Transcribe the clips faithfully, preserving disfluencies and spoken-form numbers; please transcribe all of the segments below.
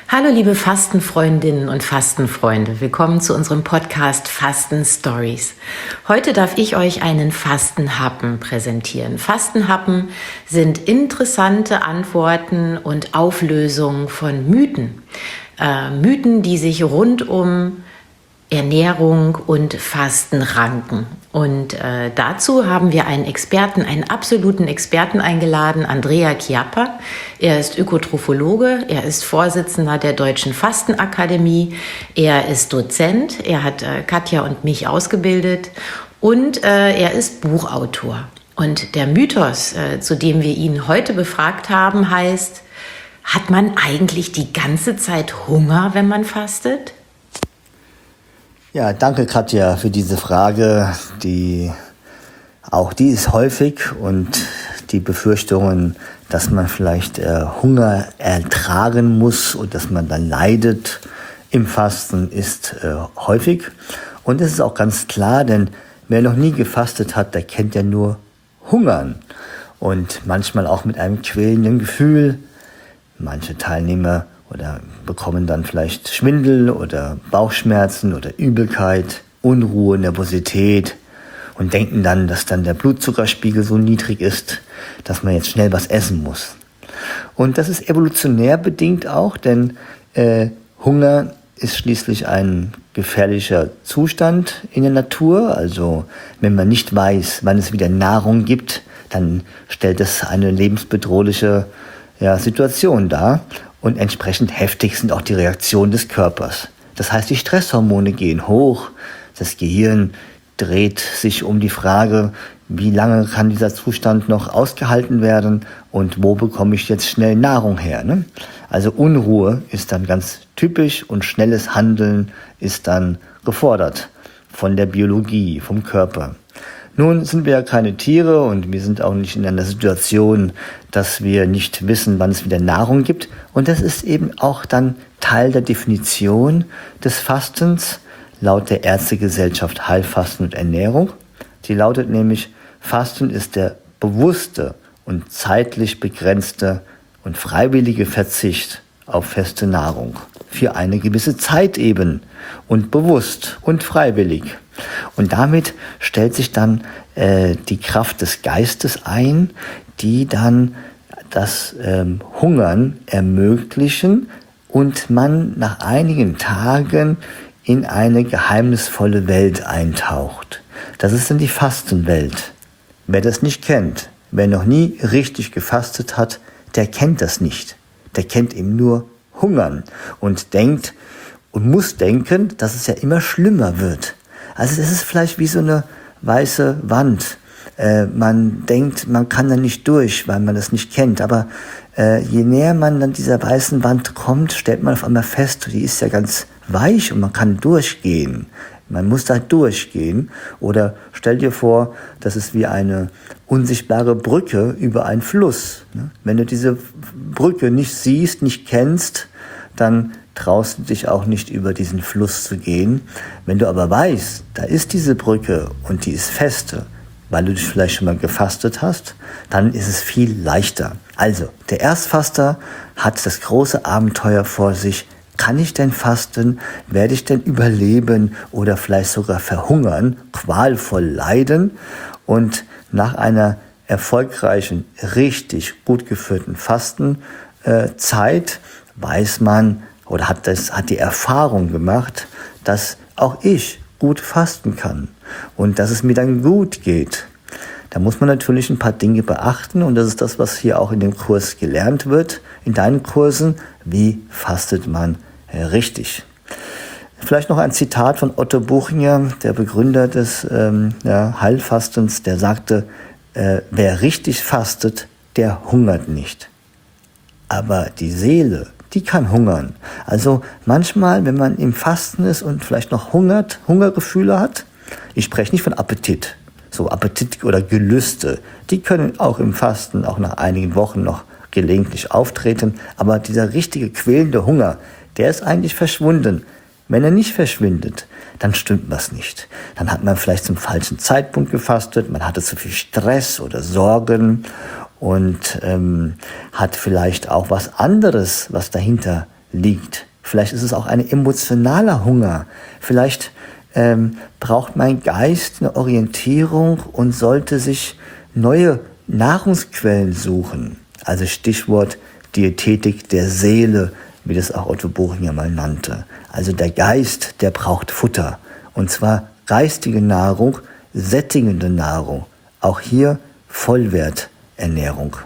Hallo liebe Fastenfreundinnen und Fastenfreunde, willkommen zu unserem Podcast Fasten Stories. Heute darf ich euch einen Fastenhappen präsentieren. Fastenhappen sind interessante Antworten und Auflösungen von Mythen. Äh, Mythen, die sich rund um Ernährung und Fasten ranken. Und äh, dazu haben wir einen Experten, einen absoluten Experten eingeladen, Andrea Chiappa. Er ist Ökotrophologe, er ist Vorsitzender der Deutschen Fastenakademie, er ist Dozent, er hat äh, Katja und mich ausgebildet und äh, er ist Buchautor. Und der Mythos, äh, zu dem wir ihn heute befragt haben, heißt: Hat man eigentlich die ganze Zeit Hunger, wenn man fastet? Ja, danke Katja für diese Frage. Die, auch die ist häufig, und die Befürchtungen, dass man vielleicht äh, Hunger ertragen muss und dass man dann leidet im Fasten, ist äh, häufig. Und es ist auch ganz klar, denn wer noch nie gefastet hat, der kennt ja nur Hungern. Und manchmal auch mit einem quälenden Gefühl. Manche Teilnehmer oder bekommen dann vielleicht Schwindel oder Bauchschmerzen oder Übelkeit, Unruhe, Nervosität und denken dann, dass dann der Blutzuckerspiegel so niedrig ist, dass man jetzt schnell was essen muss. Und das ist evolutionär bedingt auch, denn äh, Hunger ist schließlich ein gefährlicher Zustand in der Natur. Also wenn man nicht weiß, wann es wieder Nahrung gibt, dann stellt es eine lebensbedrohliche ja, Situation dar. Und entsprechend heftig sind auch die Reaktionen des Körpers. Das heißt, die Stresshormone gehen hoch. Das Gehirn dreht sich um die Frage, wie lange kann dieser Zustand noch ausgehalten werden und wo bekomme ich jetzt schnell Nahrung her, ne? Also Unruhe ist dann ganz typisch und schnelles Handeln ist dann gefordert von der Biologie, vom Körper. Nun sind wir ja keine Tiere und wir sind auch nicht in einer Situation, dass wir nicht wissen, wann es wieder Nahrung gibt. Und das ist eben auch dann Teil der Definition des Fastens laut der Ärztegesellschaft Heilfasten und Ernährung. Die lautet nämlich: Fasten ist der bewusste und zeitlich begrenzte und freiwillige Verzicht auf feste Nahrung für eine gewisse Zeit eben und bewusst und freiwillig. Und damit stellt sich dann äh, die Kraft des Geistes ein, die dann das ähm, Hungern ermöglichen und man nach einigen Tagen in eine geheimnisvolle Welt eintaucht. Das ist dann die Fastenwelt. Wer das nicht kennt, wer noch nie richtig gefastet hat, der kennt das nicht. Der kennt eben nur Hungern und denkt und muss denken, dass es ja immer schlimmer wird. Also es ist vielleicht wie so eine weiße Wand. Äh, man denkt, man kann da nicht durch, weil man das nicht kennt. Aber äh, je näher man dann dieser weißen Wand kommt, stellt man auf einmal fest, die ist ja ganz weich und man kann durchgehen. Man muss da durchgehen. Oder stell dir vor, das ist wie eine unsichtbare Brücke über einen Fluss. Wenn du diese Brücke nicht siehst, nicht kennst, dann traust du dich auch nicht über diesen Fluss zu gehen. Wenn du aber weißt, da ist diese Brücke und die ist feste, weil du dich vielleicht schon mal gefastet hast, dann ist es viel leichter. Also, der Erstfaster hat das große Abenteuer vor sich. Kann ich denn fasten? Werde ich denn überleben oder vielleicht sogar verhungern, qualvoll leiden? Und nach einer erfolgreichen, richtig gut geführten Fastenzeit weiß man oder hat das, hat die Erfahrung gemacht, dass auch ich gut fasten kann und dass es mir dann gut geht. Da muss man natürlich ein paar Dinge beachten, und das ist das, was hier auch in dem Kurs gelernt wird, in deinen Kursen. Wie fastet man richtig? Vielleicht noch ein Zitat von Otto Buchinger, der Begründer des ähm, ja, Heilfastens, der sagte, äh, wer richtig fastet, der hungert nicht. Aber die Seele, die kann hungern. Also manchmal, wenn man im Fasten ist und vielleicht noch hungert, Hungergefühle hat, ich spreche nicht von Appetit, so Appetit oder Gelüste, die können auch im Fasten, auch nach einigen Wochen noch gelegentlich auftreten, aber dieser richtige quälende Hunger, der ist eigentlich verschwunden. Wenn er nicht verschwindet, dann stimmt was nicht. Dann hat man vielleicht zum falschen Zeitpunkt gefastet, man hatte zu viel Stress oder Sorgen und ähm, hat vielleicht auch was anderes, was dahinter liegt. Vielleicht ist es auch ein emotionaler Hunger. Vielleicht ähm, braucht mein Geist eine Orientierung und sollte sich neue Nahrungsquellen suchen. Also Stichwort Diätetik der Seele, wie das auch Otto Bochinger mal nannte. Also der Geist, der braucht Futter. Und zwar geistige Nahrung, sättigende Nahrung. Auch hier Vollwerternährung.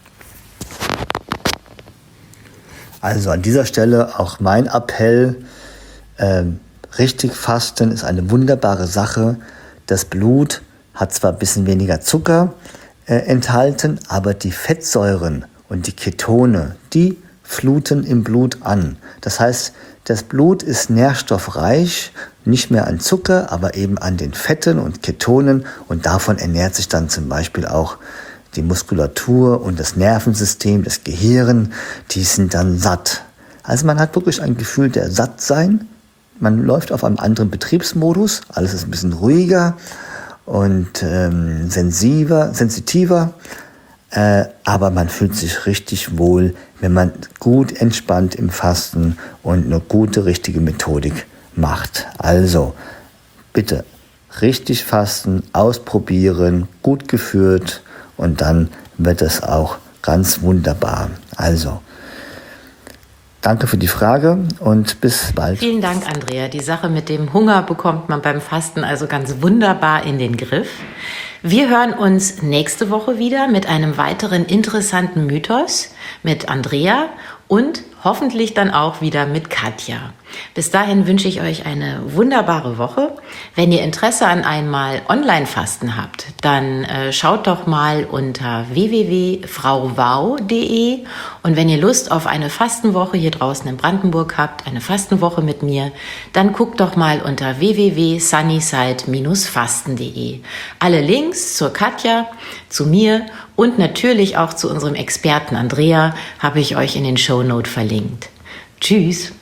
Also an dieser Stelle auch mein Appell, äh, richtig fasten ist eine wunderbare Sache. Das Blut hat zwar ein bisschen weniger Zucker äh, enthalten, aber die Fettsäuren und die Ketone, die fluten im Blut an. Das heißt, das Blut ist nährstoffreich, nicht mehr an Zucker, aber eben an den Fetten und Ketonen, und davon ernährt sich dann zum Beispiel auch die Muskulatur und das Nervensystem, das Gehirn, die sind dann satt. Also man hat wirklich ein Gefühl der Sattsein. Man läuft auf einem anderen Betriebsmodus, alles ist ein bisschen ruhiger und ähm, sensitiver, sensitiver, äh, aber man fühlt sich richtig wohl, wenn man gut entspannt im Fasten und eine gute, richtige Methodik macht. Also bitte richtig fasten, ausprobieren, gut geführt, und dann wird es auch ganz wunderbar. Also, danke für die Frage und bis bald. Vielen Dank, Andrea. Die Sache mit dem Hunger bekommt man beim Fasten also ganz wunderbar in den Griff. Wir hören uns nächste Woche wieder mit einem weiteren interessanten Mythos mit Andrea und hoffentlich dann auch wieder mit Katja. Bis dahin wünsche ich euch eine wunderbare Woche. Wenn ihr Interesse an einmal Online-Fasten habt, dann äh, schaut doch mal unter w w w punkt frau wow punkt de, und wenn ihr Lust auf eine Fastenwoche hier draußen in Brandenburg habt, eine Fastenwoche mit mir, dann guckt doch mal unter w w w punkt sunnyside dash fasten punkt de. Alle Links zur Katja, zu mir und natürlich auch zu unserem Experten Andrea habe ich euch in den Shownotes verlinkt. Tschüss!